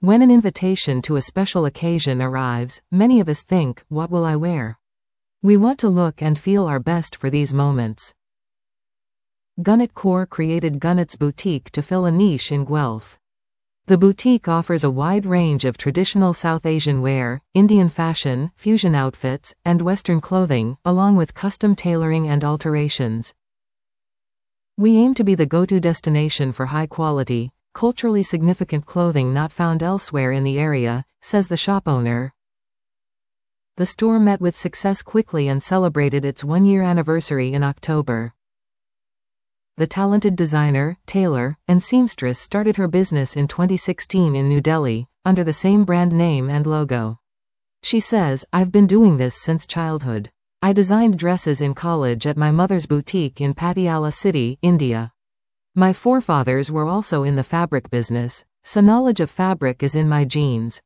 When an invitation to a special occasion arrives, many of us think, what will I wear? We want to look and feel our best for these moments. Gunnet Core created Gunnet's Boutique to fill a niche in Guelph. The boutique offers a wide range of traditional South Asian wear, Indian fashion, fusion outfits, and Western clothing, along with custom tailoring and alterations. We aim to be the go-to destination for high-quality, culturally significant clothing not found elsewhere in the area, says the shop owner. The store met with success quickly and celebrated its one-year anniversary in October. The talented designer, tailor, and seamstress started her business in 2016 in New Delhi, under the same brand name and logo. She says, "I've been doing this since childhood. I designed dresses in college at my mother's boutique in Patiala City, India. My forefathers were also in the fabric business, so knowledge of fabric is in my genes.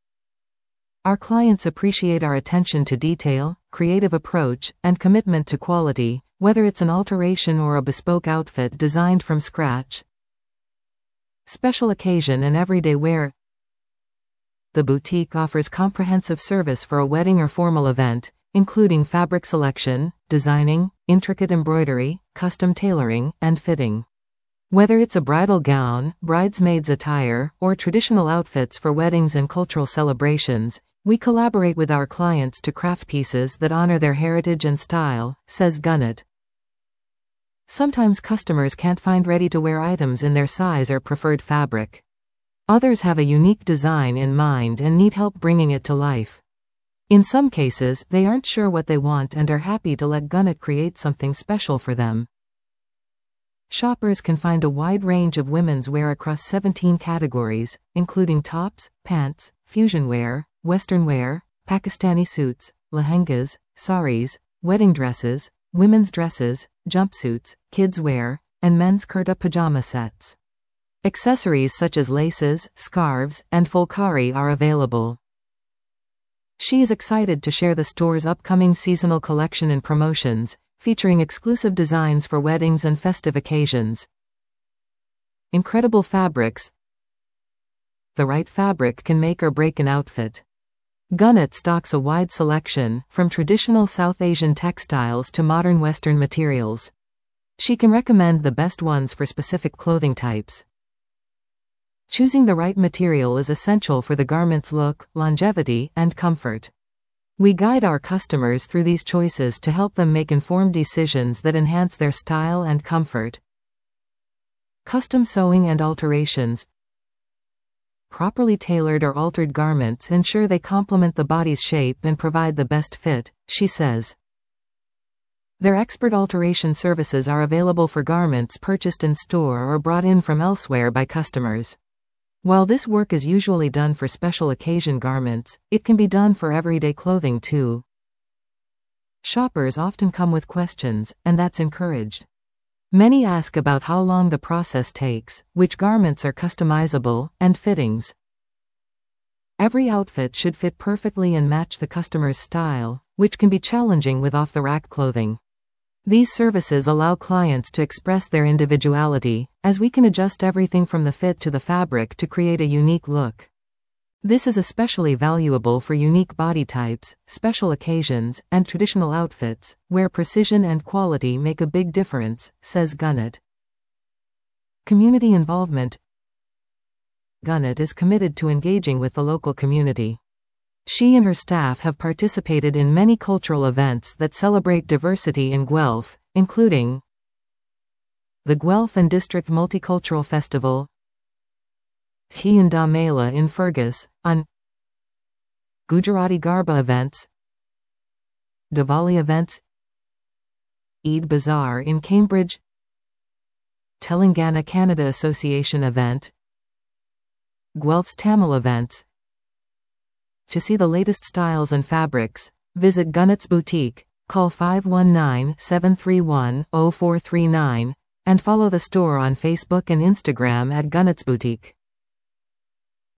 Our clients appreciate our attention to detail, creative approach, and commitment to quality, whether it's an alteration or a bespoke outfit designed from scratch. Special occasion and everyday wear." The boutique offers comprehensive service for a wedding or formal event, including fabric selection, designing, intricate embroidery, custom tailoring, and fitting. Whether it's a bridal gown, bridesmaids attire, or traditional outfits for weddings and cultural celebrations, we collaborate with our clients to craft pieces that honor their heritage and style, says Gunnet. Sometimes customers can't find ready-to-wear items in their size or preferred fabric. Others have a unique design in mind and need help bringing it to life. In some cases, they aren't sure what they want and are happy to let Gunnet create something special for them. Shoppers can find a wide range of women's wear across 17 categories, including tops, pants, fusion wear, Western wear, Pakistani suits, lehengas, saris, wedding dresses, women's dresses, jumpsuits, kids wear, and men's kurta pajama sets. Accessories such as laces, scarves, and fulkari are available. She is excited to share the store's upcoming seasonal collection and promotions, featuring exclusive designs for weddings and festive occasions. Incredible fabrics. The right fabric can make or break an outfit. Gunnet stocks a wide selection, from traditional South Asian textiles to modern Western materials. She can recommend the best ones for specific clothing types. Choosing the right material is essential for the garment's look, longevity, and comfort. We guide our customers through these choices to help them make informed decisions that enhance their style and comfort. Custom sewing and alterations. Properly tailored or altered garments ensure they complement the body's shape and provide the best fit, she says. Their expert alteration services are available for garments purchased in store or brought in from elsewhere by customers. While this work is usually done for special occasion garments, it can be done for everyday clothing too. Shoppers often come with questions, and that's encouraged. Many ask about how long the process takes, which garments are customizable, and fittings. Every outfit should fit perfectly and match the customer's style, which can be challenging with off-the-rack clothing. These services allow clients to express their individuality, as we can adjust everything from the fit to the fabric to create a unique look. This is especially valuable for unique body types, special occasions, and traditional outfits, where precision and quality make a big difference, says Gunnet. Community involvement. Gunnet is committed to engaging with the local community. She and her staff have participated in many cultural events that celebrate diversity in Guelph, including the Guelph and District Multicultural Festival, Tian Da Mela in Fergus, on Gujarati Garba events, Diwali events, Eid Bazaar in Cambridge, Telangana Canada Association event, Guelph's Tamil events. To see the latest styles and fabrics, visit Gunnet's Boutique, call 519-731-0439, and follow the store on Facebook and Instagram at Gunnet's Boutique.